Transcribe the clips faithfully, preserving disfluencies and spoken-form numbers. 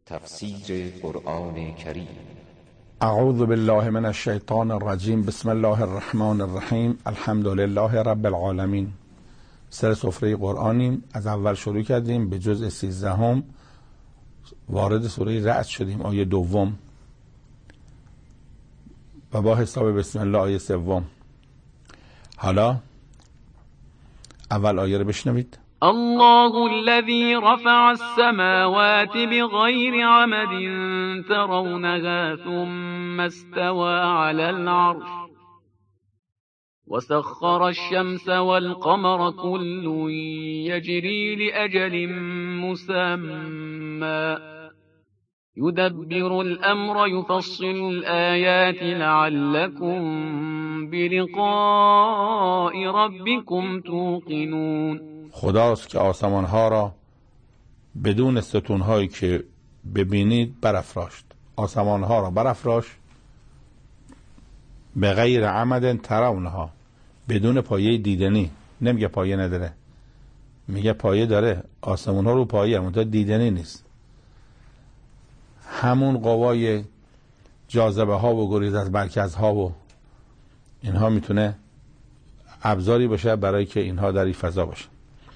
تفسیر قرآن کریم. اعوذ بالله من الشیطان الرجیم. بسم الله الرحمن الرحیم. الحمد لله رب العالمین. سر سفره قرآنیم. از اول شروع کردیم به جزء سیزدهم، وارد سوره رعد شدیم، آیه دوم، و با حساب بسم الله آیه سوم. حالا اول آیه رو بشنوید. الله الذي رفع السماوات بغير عمد ترونها ثم استوى على العرش وسخر الشمس والقمر كل يجري لأجل مسمى يدبر الأمر يفصل الآيات لعلكم بلقاء ربكم توقنون. خداست که آسمان ها را بدون ستون هایی که ببینید برافراشت. آسمان ها را برافراشت به غیر عمد ترونها، بدون پایه دیدنی. نمیگه پایه نداره، میگه پایه داره. آسمان ها رو پایه هم تا دیدنی نیست. همون قوای جاذبه ها و گریز از مرکز ها و اینها میتونه ابزاری باشه برای که اینها در این فضا باشه.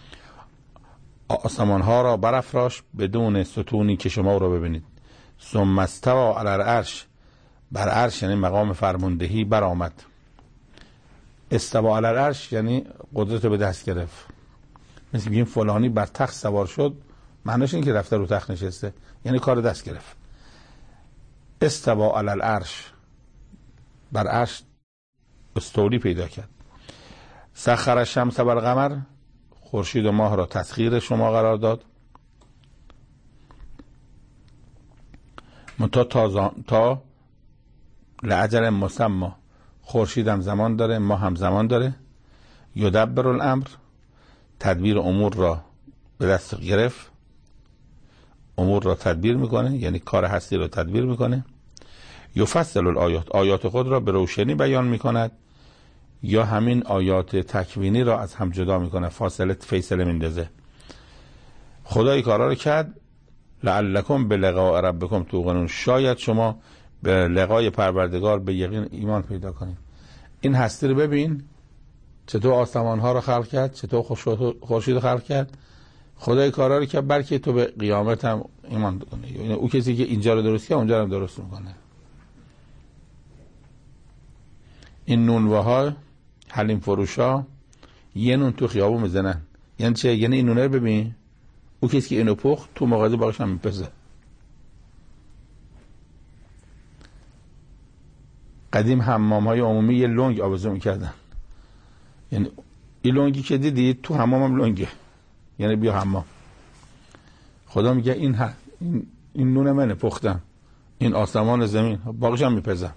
آسمان ها را برافراشت بدون ستونی که شما رو ببینید. ثم استوى علی العرش، بر عرش یعنی مقام فرماندهی برآمد. استوى علی العرش یعنی قدرت رو به دست گرفت. مثل میگیم فلانی بر تخت سوار شد، معنیش این که رفته رو تخت نشسته، یعنی کار دست گرفت. استوى علی العرش، بر عرش استولی پیدا کرد. سخر الشمس و القمر، خورشید و ماه را تسخیر شما قرار داد. منتها تا, تا لعجل مسمى، خورشید هم زمان داره، ماه هم زمان داره. یدبر الامر، تدبیر امور را به دست گرفت، امور را تدبیر میکنه، یعنی کار هستی را تدبیر میکنه. یفصل الآیات، آیات خود را به روشنی بیان میکند، یا همین آیات تکوینی را از هم جدا میکنه، فاصله فیصله میندازه. خدای کارا رو کرد. لعلکم بلقاء ربکم توقنون، شاید شما به لقای پروردگار به یقین ایمان پیدا کنید. این هستی رو ببین، چطور آسمان ها رو خلق کرد، چطور خورشید رو خلق کرد. خدای کارا رو کرد بلکه تو به قیامت هم ایمان کنی. یعنی او کسی که اینجا رو درست کرد اونجا رو درست میکنه. این نونوها حلیم فروشا یه نون تو خیابون میزنن. یعنی چه؟ یعنی این نونه رو ببین، او کسی که اینو پخت تو مغازه باقیش هم میپزه. قدیم حمام های عمومی یه لنگ آویزون میکردن، یعنی این لنگی که دیدید تو حمام هم لنگه، یعنی بیا حمام. خدا میگه این ها این, این نون منه پختم، این آسمان زمین، باقیش هم میپزم.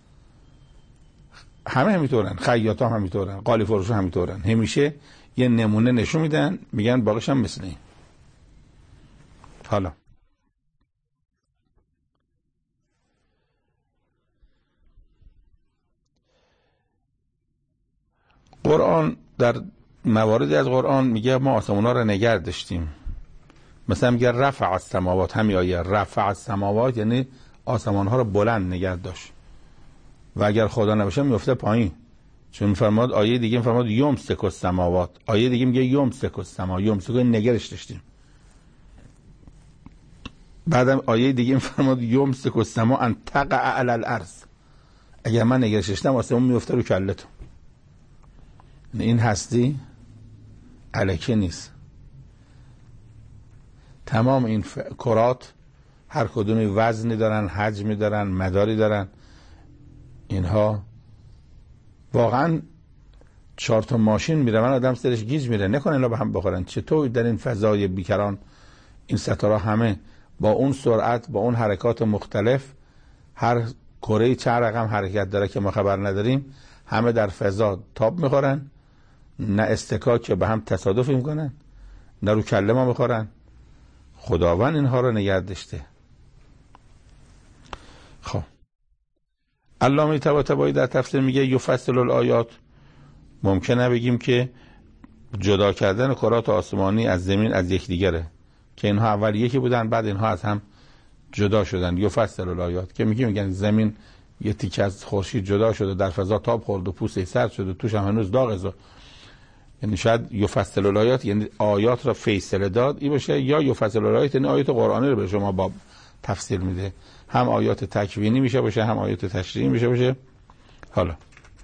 همه همینطورن، خیاطا هم همینطورن، قالی فروشا هم همینطورن. همیشه یه نمونه نشون میدن، میگن باقیش هم مثل این. حالا قرآن در مواردی از قرآن میگه ما آسمان‌ها رو نگه داشتیم. مثلا میگه رفع السماوات، همین آیه رفع السماوات یعنی آسمان‌ها رو بلند نگه داشت، و اگر خدا نباشه میفته پایین. چون میفرماد آیه دیگه میفرماد یمسک السماوات، آیه دیگه میگه یمسک السما، یمسک نگرش داشتیم. بعدم آیه دیگه میفرماد یمسک السما ان تقع علی الارض، اگر من نگرش داشتم آسمون میفته رو کلتون. این هستی الکی نیست. تمام این ف... کرات هر کدومی وزنی دارن، حجمی دارن، مداری دارن. اینها واقعا چهار تا ماشین میره من آدم سرش گیج میره، نکنه اینا به هم بخورن. چطور در این فضای بیکران این ستاره همه با اون سرعت، با اون حرکات مختلف، هر کره چه رقم حرکت داره که ما خبر نداریم، همه در فضا تاب میخورن، نه استکاک که به هم تصادف میکنن، نه رو کله ما میخورن. خداوند اینها رو نگه داشته. خب علامه طباطبایی در تفسیر میگه یفصل الآیات، ممکنه بگیم که جدا کردن کرات آسمانی از زمین از یکدیگره، که اینها اول یکی بودن بعد اینها از هم جدا شدن. یفصل الآیات که میگه میگن زمین یه تیکه از خورشید جدا شده، در فضا تاب خورد و پوسته سرد شده، توش هم هنوز داغه. یعنی شاید یفصل الآیات یعنی آیات را فیصله داد این باشه، یا یفصل الآیات یعنی آیات قرآنی رو به شما با تفسیر میده، هم آیات تکوینی میشه باشه هم آیات تشریعی میشه باشه. حالا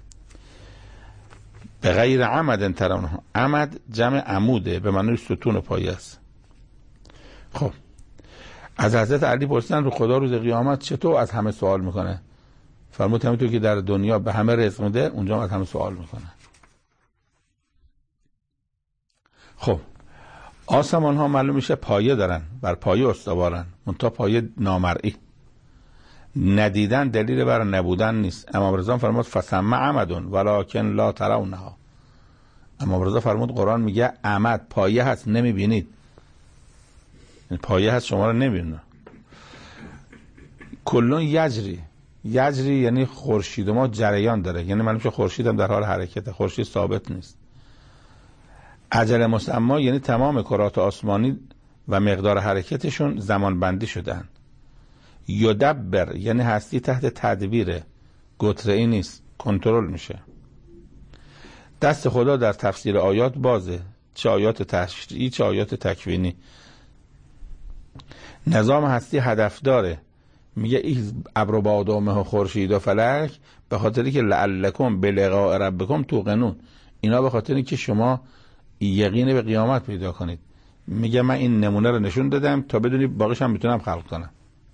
به غیر عمد ترونه، عمد جمع عموده به معنی ستون پایه است. خب از حضرت علی پرسیدن رو خدا روز قیامت چطور از همه سوال میکنه؟ فرمود همینطور که در دنیا به همه رزق میده اونجا از همه سوال میکنه. خب آسمان ها معلوم میشه پایه دارن، بر پایه استوارن، منتها پایه نامرئی، ندیدن دلیل بر نبودن نیست. امام رضا فرمود فسمع عمدون ولکن لا ترونها. امام رضا فرمود قرآن میگه عمد پایه هست نمیبینید، پایه هست شما رو نمیبینه. کلون یجری، یجری یعنی خورشید ما جریان داره، یعنی معلوم میشه خورشید هم در حال حرکته، خورشید ثابت نیست. اجل مسمی یعنی تمام کرات آسمانی و مقدار حرکتشون زمان بندی شدن. یدبر یعنی هستی تحت تدبیره، گتره‌ای نیست، کنترل میشه. دست خدا در تفسیر آیات بازه، چه آیات تشریعی چه آیات تکوینی. نظام هستی هدف داره، میگه این ابر و باد و مه و خورشید و فلک به خاطری که لعلکم بلقاء ربکم توقنون، اینا به خاطری که شما یقین به قیامت پیدا کنید. میگه من این نمونه رو نشون دادم تا بدونی باقیش هم میتونم خلق کنم.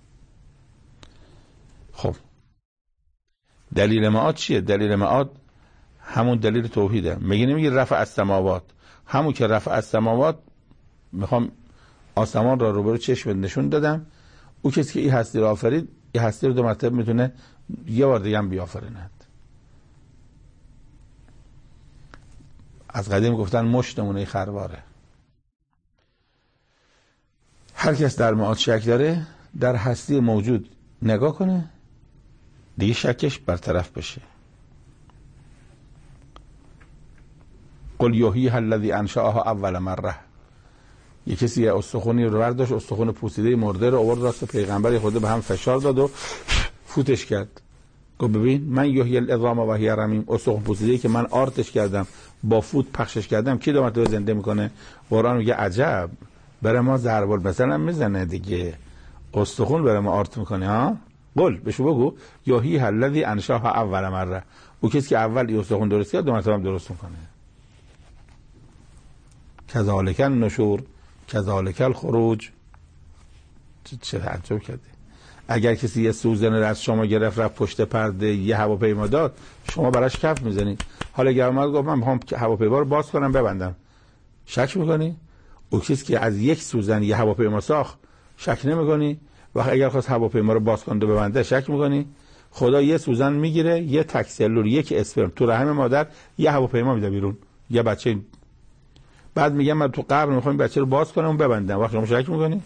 خب دلیل معاد چیه؟ دلیل معاد همون دلیل توحیده. میگه نمیگه رفع السماوات، همون که رفع السماوات میخوام آسمان را روبرو چشم نشون دادم. او کسی که این هستی رو آفرید، این هستی رو دو مرتبه میتونه یه بار دیگه هم بیافریند. از قدیم گفتن مشت نمونه خرواره. هر کس در معاد شک داره در هستی موجود نگاه کنه دیگه شکش برطرف بشه. قل یحییها الذی انشأها اول مره. یه کسی یه استخونی رو برداشت، استخون پوسیده مرده رو آورد راست پیغمبر خدا به هم فشار داد و فوتش کرد. گفت ببین من یحیی العظام و هی رمیم، استخون پوسیده‌ای که من آرتش کردم با فوت پخشش کردم کی دوباره تو زنده میکنه؟ قرآن میگه عجب، برای ما ضرب المثل هم میزنه دیگه، استخون برای ما آرت میکنه ها. قل بهش بگو یحییها الذی انشأها اول مره، او کسی که اول این استخون درست کرد دو مرتبه هم درست میکنه. کذالک النشور کذالک الخروج. چه تعجب کردی؟ اگر کسی یه سوزن رو از شما گرفت رفت پشت پرده یه هواپیما داد، شما براش کف میزنید. حالا اگر اومد گفت من میخوام هواپیما رو باز کنم ببندم، شک میکنی؟ او کسی که از یک سوزن یه هواپیما ساخت شک نمیکنی؟ و اگر خواست هواپیما رو باز کنه و ببنده شک میکنی؟ خدا یه سوزن میگیره، یه تک سلول، یک اسپرم تو رحم مادر یه هواپیما میده بیرون، یه بچه، بعد میگم من تو قبر میخوام بچه رو باز کنم و ببندم، وقت شما شک میکنی؟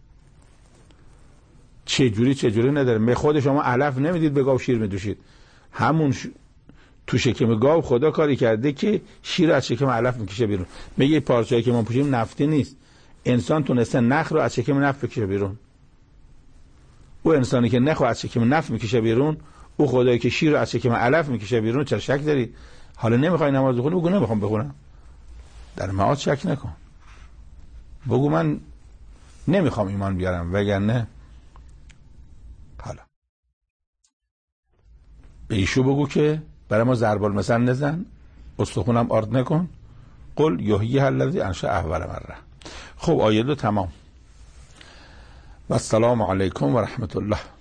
چه جوری چه جوری نداره. می خود شما علف نمیدید به گاو شیر میدوشید، همون ش... تو شکم گاو خدا کاری کرده که شیر از شکم علف میکشه بیرون. میگه پارچه‌ای که ما پوشیم نفتی نیست، انسان تونسته نخ رو از شکم نفت بکشه بیرون. او انسانی که نخ رو از شکم نفت میکشه بیرون، او خدایی که شیر رو از شکم علف میکشه بیرون، چرا شک داری؟ حالا نمیخوای نماز بخونی بگو نمیخوام بخونم، در معاد شک نکن، بگو من نمیخوام ایمان بیارم، وگرنه حالا به ایشو بگو که برای ما ضرب المثل نزن، استخونم آرد نکن. قل یحییها الذی انشأها اول مره. خب آیه دو تمام. و السلام علیکم و رحمت الله.